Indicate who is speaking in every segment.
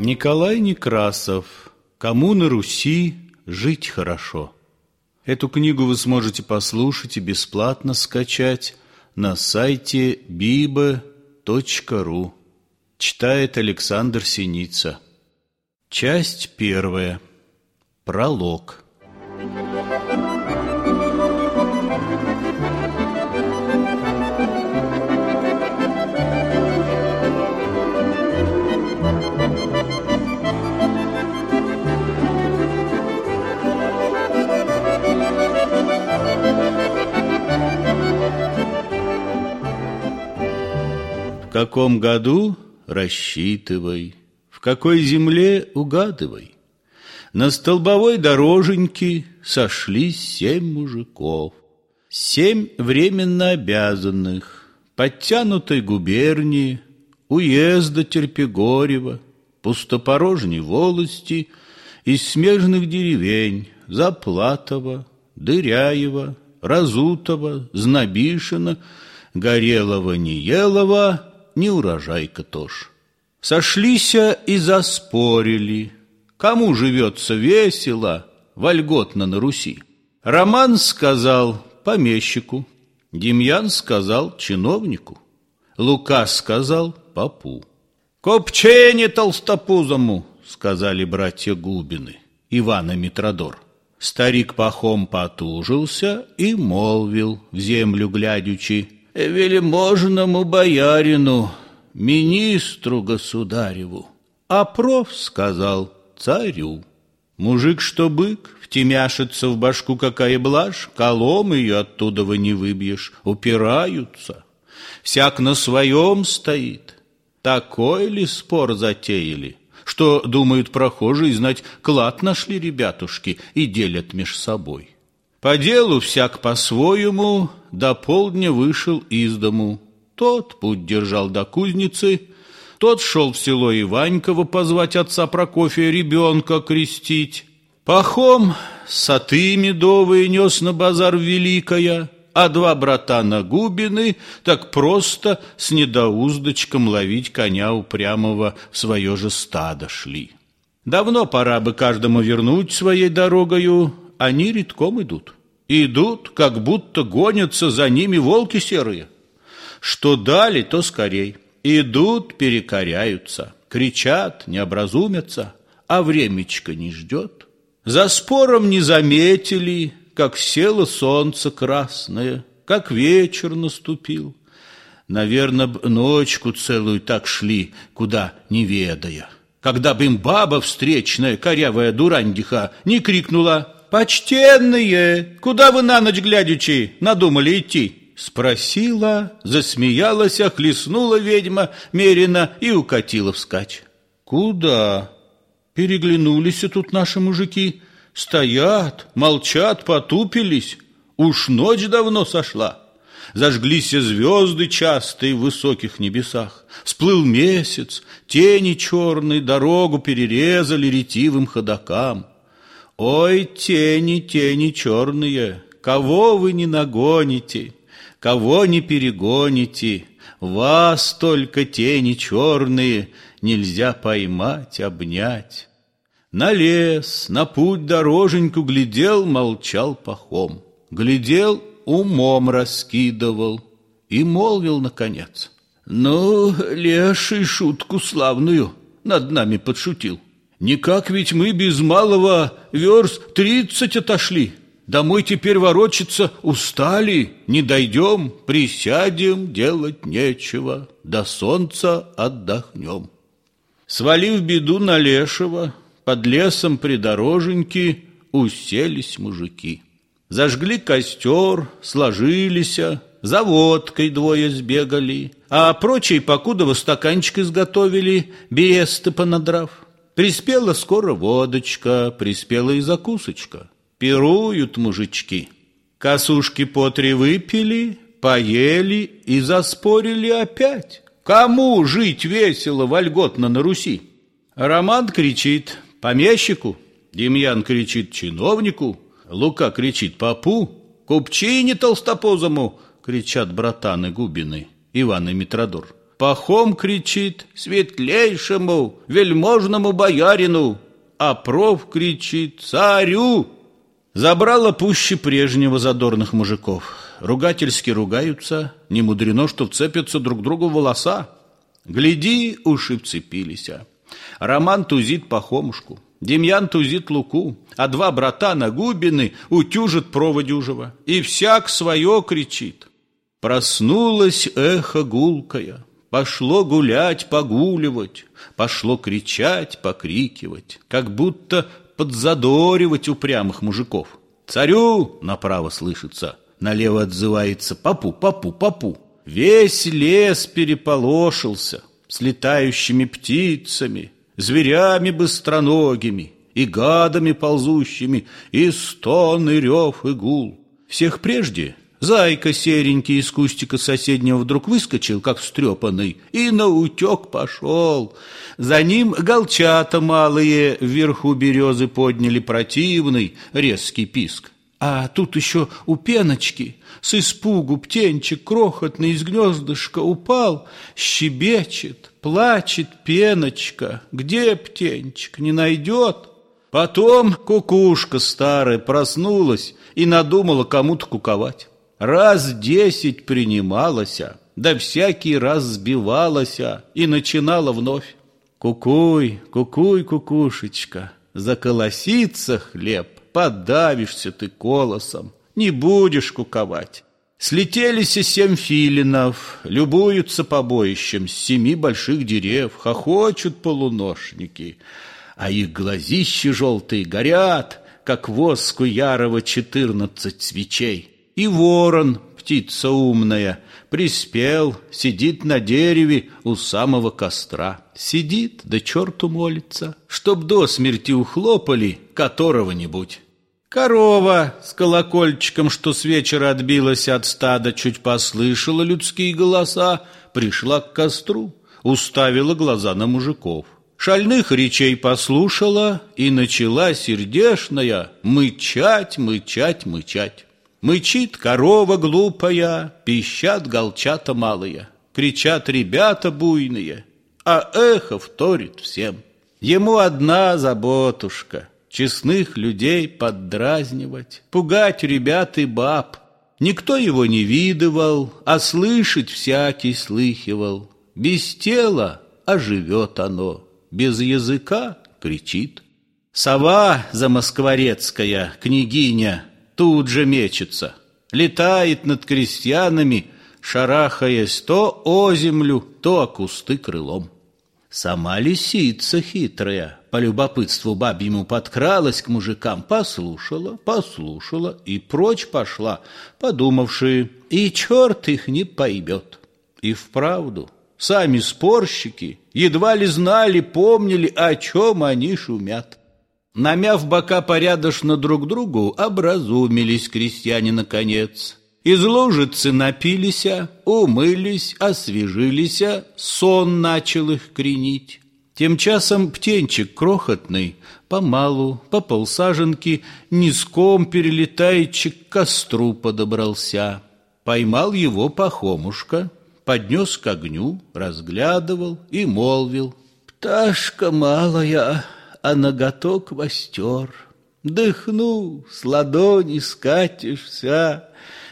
Speaker 1: Николай Некрасов. Кому на Руси жить хорошо. Эту книгу вы сможете послушать и бесплатно скачать на сайте biba.ru. Читает Александр Синица. Часть первая. Пролог. В каком году — рассчитывай, в какой земле — угадывай. На столбовой дороженьке сошлись 7 мужиков, 7 временно обязанных, подтянутой губернии, уезда Терпигорева, пустопорожней волости, из смежных деревень Заплатова, Дыряева, Разутова, Знобишина, Горелого-Неелова, неурожайка тоже. Сошлися и заспорили, кому живется весело, вольготно на Руси. Роман сказал помещику, Демьян сказал чиновнику, Лука сказал попу. «Копчене толстопузому!» — сказали братья Губины, Иван и Митродор. Старик Пахом потужился и молвил, в землю глядячи: «Велиможному боярину, министру государеву». А проф сказал царю. Мужик, что бык, втемяшится в башку какая блажь, колом ее оттуда вы не выбьешь, упираются. Всяк на своем стоит. Такой ли спор затеяли, что, думают прохожие, знать, клад нашли ребятушки и делят меж собой. По делу всяк по-своему до полдня вышел из дому. Тот путь держал до кузницы, тот шел в село Иваньково позвать отца Прокофия ребенка крестить. Пахом соты медовые нес на базар Великая, а 2 братана Губины так просто с недоуздочком ловить коня упрямого в свое же стадо шли. Давно пора бы каждому вернуть своей дорогою, они редком идут. Идут, как будто гонятся за ними волки серые. Что дали, то скорей. Идут, перекоряются, кричат, не образумятся, а времечко не ждет. За спором не заметили, как село солнце красное, как вечер наступил. Наверно, ночку целую так шли, куда не ведая. Когда бы им баба встречная, корявая дурандиха, не крикнула: «Почтенные, куда вы на ночь глядячи надумали идти?» Спросила, засмеялась, хлестнула ведьма меренно и укатила вскачь. «Куда?» Переглянулись тут наши мужики. Стоят, молчат, потупились. Уж ночь давно сошла. Зажглись звезды частые в высоких небесах. Всплыл месяц, тени черные дорогу перерезали ретивым ходокам. Ой, тени, тени черные, кого вы не нагоните, кого не перегоните, вас только тени черные нельзя поймать, обнять. На лес, на путь дороженьку глядел, молчал Пахом. Глядел, умом раскидывал и молвил наконец: «Ну, леший шутку славную над нами подшутил. Никак ведь мы без малого верст 30 отошли. Домой теперь ворочаться устали, не дойдем, присядем, делать нечего, до солнца отдохнем». Свалив беду на лешего, под лесом придороженьки уселись мужики. Зажгли костер, сложились, за водкой 2 сбегали, а прочие покудова стаканчик изготовили, бересты понадрав. Приспела скоро водочка, приспела и закусочка. Пируют мужички. Косушки по 3 выпили, поели и заспорили опять. Кому жить весело, вольготно на Руси? Роман кричит помещику, Демьян кричит чиновнику, Лука кричит попу, купчине толстопузому кричат братаны Губины, Иван и Митродор. Пахом кричит: светлейшему, вельможному боярину, а проф кричит: царю. Забрало пуще прежнего задорных мужиков. Ругательски ругаются, не мудрено, что вцепятся друг другу в волоса. Гляди, уши вцепилися. Роман тузит Пахомушку, Демьян тузит Луку, а два брата Нагубины утюжат прова дюжего, и всяк свое кричит. Проснулось эхо гулкое, пошло гулять, погуливать, пошло кричать, покрикивать, как будто подзадоривать упрямых мужиков. Царю направо слышится, налево отзывается: попу, попу, попу. Весь лес переполошился с летающими птицами, зверями быстроногими и гадами ползущими, и стон, и рев, и гул. Всех прежде зайка серенький из кустика соседнего вдруг выскочил, как встрепанный, и наутек пошел. За ним голчата малые вверху березы подняли противный резкий писк. А тут еще у пеночки с испугу птенчик крохотный из гнездышка упал, щебечет, плачет пеночка. Где птенчик, не найдет? Потом кукушка старая проснулась и надумала кому-то куковать. Раз 10 принималася, да всякий раз сбивалася и начинала вновь. Кукуй, кукуй, кукушечка, заколосится хлеб, подавишься ты колосом, не будешь куковать. Слетелись 7 филинов, любуются побоищем с 7 больших дерев, хохочут полуношники, а их глазищи желтые горят, как воску ярого 14 свечей. И ворон, птица умная, приспел, сидит на дереве у самого костра. Сидит, да черту молится, чтоб до смерти ухлопали которого-нибудь. Корова с колокольчиком, что с вечера отбилась от стада, чуть послышала людские голоса, пришла к костру, уставила глаза на мужиков. Шальных речей послушала и начала сердешная мычать, мычать, мычать. Мычит корова глупая, пищат голчата малые, кричат ребята буйные, а эхо вторит всем. Ему одна заботушка — честных людей поддразнивать, пугать ребят и баб. Никто его не видывал, а слышать всякий слыхивал. Без тела, а живет оно, без языка кричит. Сова замоскворецкая, княгиня, тут же мечется, летает над крестьянами, шарахаясь то о землю, то о кусты крылом. Сама лисица хитрая, по любопытству бабьему подкралась к мужикам, послушала, послушала и прочь пошла, подумавши, и черт их не поймет. И вправду, сами спорщики едва ли знали, помнили, о чем они шумят. Намяв бока порядочно друг другу, образумились крестьяне наконец. Из лужицы напилися, умылись, освежилися, сон начал их кренить. Тем часом птенчик крохотный, помалу, по полсаженки, низком перелетаючи к костру подобрался. Поймал его Пахомушка, поднес к огню, разглядывал и молвил: «Пташка малая, а наготок востер. Дыхну, с ладони скатишься,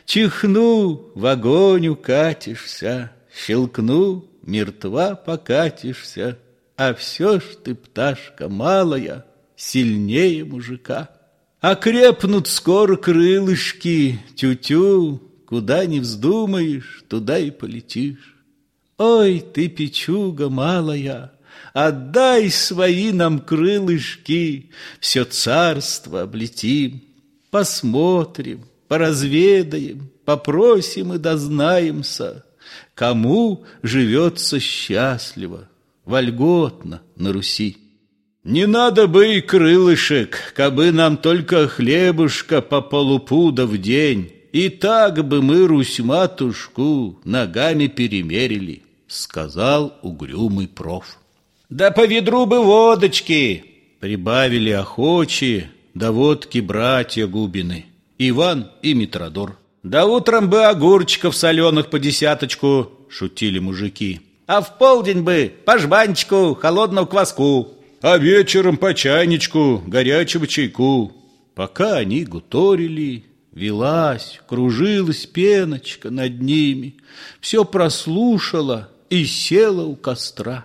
Speaker 1: чихну, в огонь укатишься, щелкну, мертва покатишься, а все ж ты, пташка малая, сильнее мужика. Окрепнут скоро крылышки, тю-тю, куда не вздумаешь, туда и полетишь. Ой, ты, печуга малая, отдай свои нам крылышки, все царство облетим, посмотрим, поразведаем, попросим и дознаемся, кому живется счастливо, вольготно на Руси. Не надо бы и крылышек, кабы нам только хлебушка по полупуда в день, и так бы мы Русь-матушку ногами перемерили, сказал угрюмый проф. Да по ведру бы водочки, прибавили охочие, да водки братья Губины, Иван и Митродор. Да утром бы огурчиков соленых по 10, шутили мужики. А в полдень бы по жбанчику холодного кваску, а вечером по чайничку горячего чайку. Пока они гуторили, велась, кружилась пеночка над ними, все прослушала и села у костра,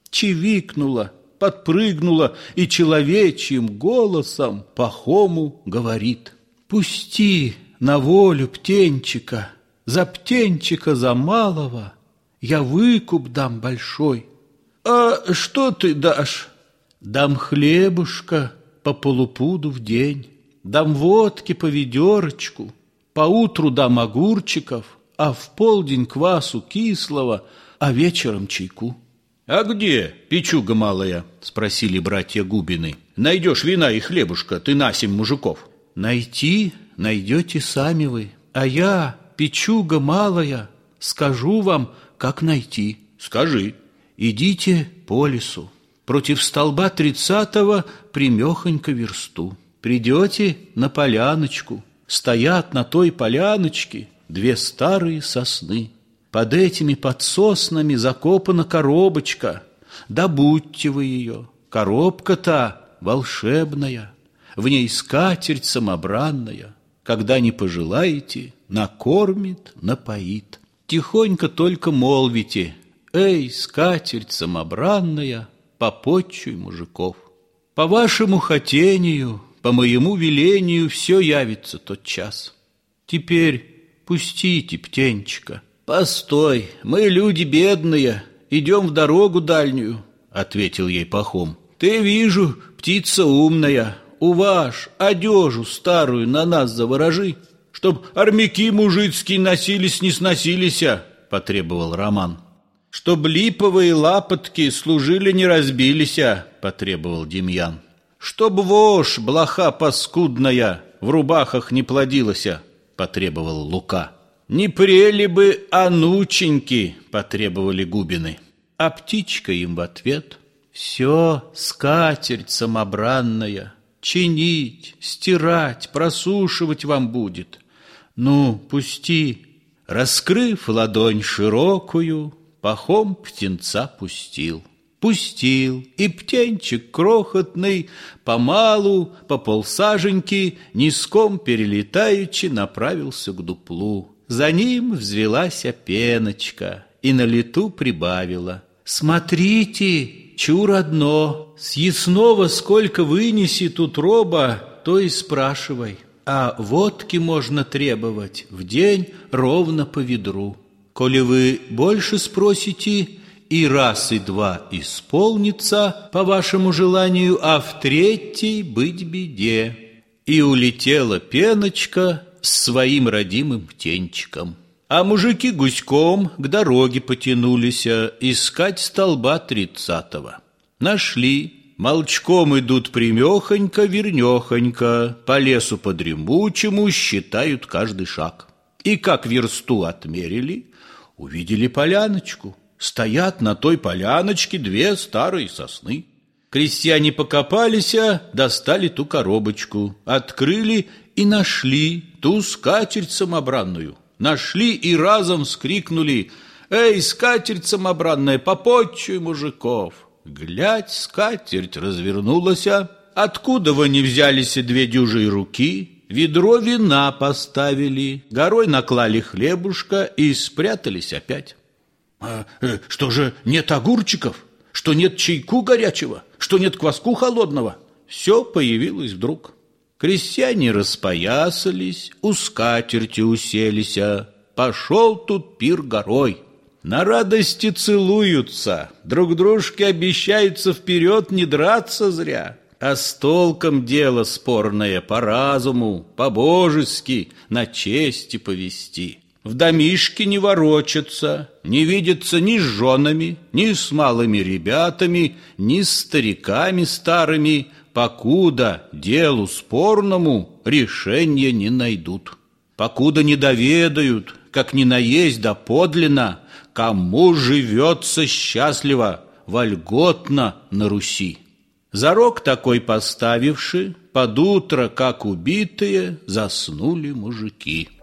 Speaker 1: чивикнула, подпрыгнула и человечьим голосом Пахому говорит: «Пусти на волю птенчика, за птенчика за малого я выкуп дам большой». «А что ты дашь?» «Дам хлебушка по полупуду в день, дам водки по ведерочку, поутру дам огурчиков, а в полдень квасу кислого, а вечером чайку». «А где, печуга малая?» — спросили братья Губины. «Найдешь вина и хлебушка ты на 7 мужиков». «Найти найдете сами вы, а я, печуга малая, скажу вам, как найти». «Скажи». «Идите по лесу, против столба 30-го примехонько версту. Придете на поляночку, стоят на той поляночке 2 старые сосны. Под этими под соснами закопана коробочка. Добудьте вы ее, коробка-то волшебная, в ней скатерть самобранная, когда не пожелаете, накормит, напоит. Тихонько только молвите: эй, скатерть самобранная, попотчуй мужиков. По вашему хотению, по моему велению все явится тот час. Теперь пустите птенчика». «Постой, мы люди бедные, идем в дорогу дальнюю», — ответил ей Пахом. «Ты, вижу, птица умная, уваж одежу старую на нас заворожи, чтоб армяки мужицкие носились не сносилися», — потребовал Роман. «Чтоб липовые лапотки служили не разбилися», — потребовал Демьян. «Чтоб вошь, блоха паскудная, в рубахах не плодилася», — потребовал Лука. «Не прели бы анученьки», — потребовали Губины. А птичка им в ответ: «Все, скатерть самобранная, чинить, стирать, просушивать вам будет. Ну, пусти». Раскрыв ладонь широкую, Пахом птенца пустил. Пустил, и птенчик крохотный помалу, по полсаженьки, низком перелетаючи, направился к дуплу. За ним взвелась пеночка и на лету прибавила: «Смотрите, чур одно, съестного сколько вынесет утроба, то и спрашивай, а водки можно требовать в день ровно по ведру. Коли вы больше спросите, и раз, и два исполнится по вашему желанию, а в третий быть беде». И улетела пеночка с своим родимым птенчиком. А мужики гуськом к дороге потянулись искать столба 30-го. Нашли, молчком идут примехонько-вернехонько, по лесу подремучему считают каждый шаг. И как версту отмерили, увидели поляночку. Стоят на той поляночке 2 старые сосны. Крестьяне покопались, достали ту коробочку, открыли и нашли ту скатерть самобранную. Нашли и разом вскрикнули: «Эй, скатерть самобранная, попотчуй мужиков!» Глядь, скатерть развернулась, откуда вы не взялись 2 дюжие руки, ведро вина поставили, горой наклали хлебушка и спрятались опять. «Что же нет огурчиков? Что нет чайку горячего? Что нет кваску холодного?» Все появилось вдруг. Крестьяне распоясались, у скатерти уселись, пошел тут пир горой. На радости целуются, друг дружке обещаются вперед не драться зря, а с толком дело спорное по разуму, по-божески, на чести повести. В домишке не ворочатся, не видятся ни с женами, ни с малыми ребятами, ни с стариками старыми, покуда делу спорному решения не найдут. Покуда не доведают, как ни наесть да подлинно, кому живется счастливо, вольготно на Руси. Зарок такой поставивши, под утро, как убитые, заснули мужики.